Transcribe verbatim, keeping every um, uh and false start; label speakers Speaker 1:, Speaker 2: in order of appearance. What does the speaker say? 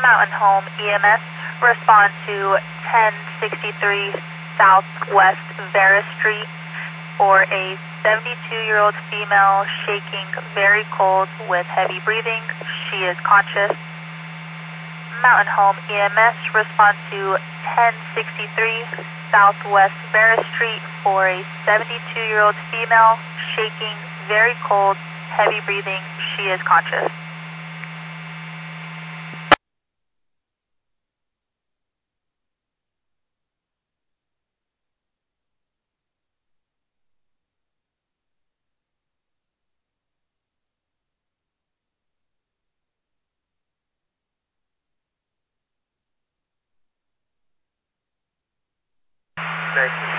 Speaker 1: Mountain Home E M S, respond to ten sixty-three Southwest Vera Street for a seventy-two-year-old female shaking, very cold with heavy breathing. She is conscious. Mountain Home E M S, respond to ten sixty-three Southwest Vera Street for a seventy-two-year-old female shaking, very cold, heavy breathing. She is conscious.
Speaker 2: Thank you.